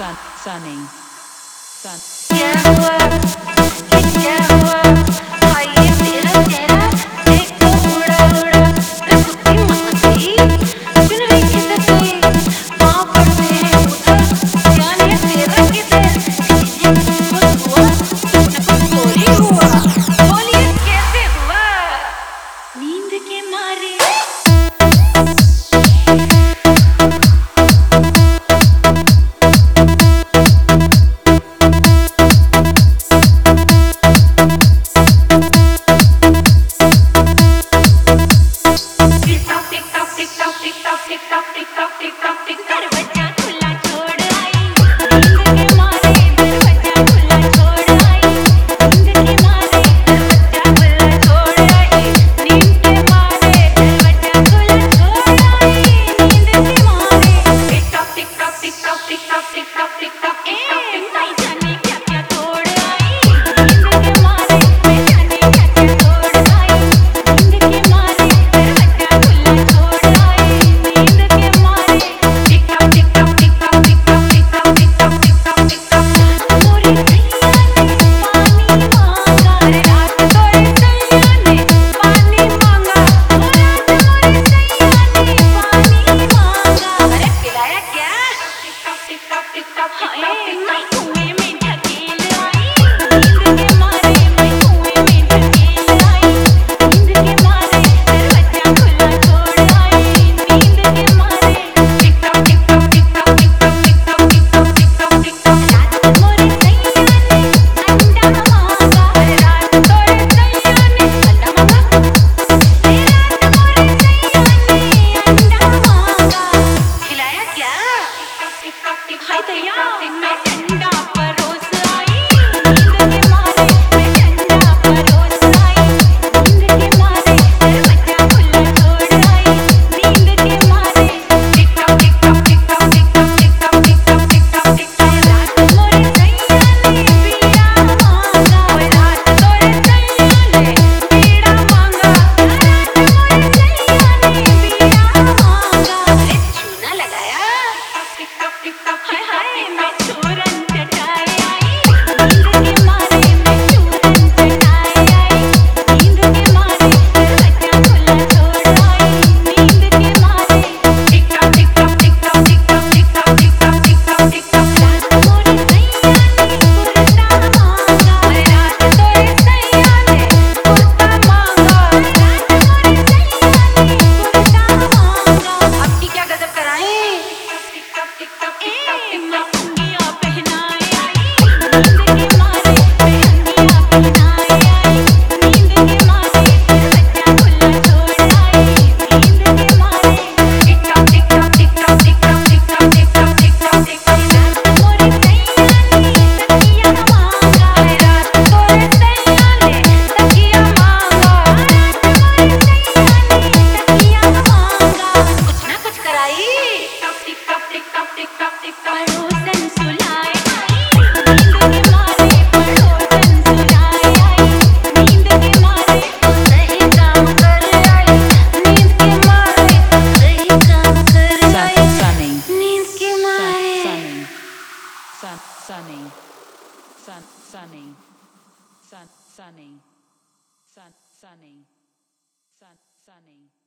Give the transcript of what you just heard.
sunny, sun. क्या हुआ ये क्या हुआ हाय ये तेरा चेहरा देख तो उड़ा उड़ा रे कुत्ती मासी बिन देखे तो कोई माँ पड़ते हैं उधर ध्यान है तेरा किधर ये कुछ हुआ न कुछ चोरी हुआ बोलिए कैसे हुआ नींद के मारे दरवाजा खुला छोड़ आई नींद के मारे दरवाजा खुला छोड़ आई नींद के मारे दरवाजा खुला छोड़ आई नींद के मारे दरवाजा खुला छोड़ आई नींद के मारे tick tock tick tock tick tock tick tock tick tock tick tock मैं जाने क्या क्या तोड़ आई नींद के मारे मैं जाने क्या क्या तोड़ आई नींद के मारे दरवाजा खुला छोड़ आई नींद के मारे tick tock tick tock tick tock tick tock tick tock tick tock tick tock tick tock मोरी सैया ने पानी मांगा रात तोरे सैया ने पानी मांगा रात मोरी सैया ने पानी मांगा अरे पिलाया क्या tick tock tick tock tick tock हाय मैं कुएं में ढकेल आई नींद के मारे मैं कुएं में ढकेल आई नींद के मारे दरवाजा खुला छोड़ आई नींद के मारे tick tock tick tock tick tock tick tock tick tock tick tock tick tock tick tock रात मोरी सैया ने अंडा मांगा रात तोरे सैया ने अंडा मांगा रात मोरी सैया ने अंडा मांगा खिलाया क्या टिक टॉक टिक टॉक हाय तैया मैं ठंडा परोस आई नींद के मारे मैं ठंडा परोस आई नींद के मारे दरवाजा खुला छोड़ आई नींद के मारे tick tock tick tock tick tock tick tock tick tock tick tock tick tock tick tock रात मोरे सैया ने बीड़ा मांगा रात तोरे सैया ने बीड़ा मांगा रात मोरे सैया ने बीड़ा मांगा अरे चूना लगाया टिक टॉक टिक टॉक हाय हाय मैं चूरन चटाई आई नींद के मारे मैं चूरन चटाई आई नींद के मारे दरवाजा खुला छोड़ आई नींद के मारे tick tock tick tock tick tock tick tock tick tock tick tock tick tock tick tock रात मोरी सैया ने कुर्ता मांगा रात तोरे सैया ने कुर्ता मांगा रात मोरी सैया ने कुर्ता मांगा अब की क्या गजब कराएं tick tock tick tock tick tock tick tock अंगियां पहनाए आई नींद के मारे मैं अंगियां पहनाए आई नींद के मारे दरवाजा खुला छोड़ आई नींद के मारे tick tock tick tock tick tock tick tock tick tock tick tock tick tock tick tock रात मोरी सैया ने तकिया मांगा रात तोरे सैया ने तकिया मांगा रात मोरी सैया ने तकिया मांगा कुछ ना कुछ कराई tick tock tick tock tick tock tick tock पड़ोसन सुलाए आई नींद के मारे पड़ोसन सुलाए आई नींद के मारे सही काम कर आई नींद के मारे सही काम कर आई Sunny, नींद के मारे sunny, sunny, sunny, sunny, sunny, sunny, sunny.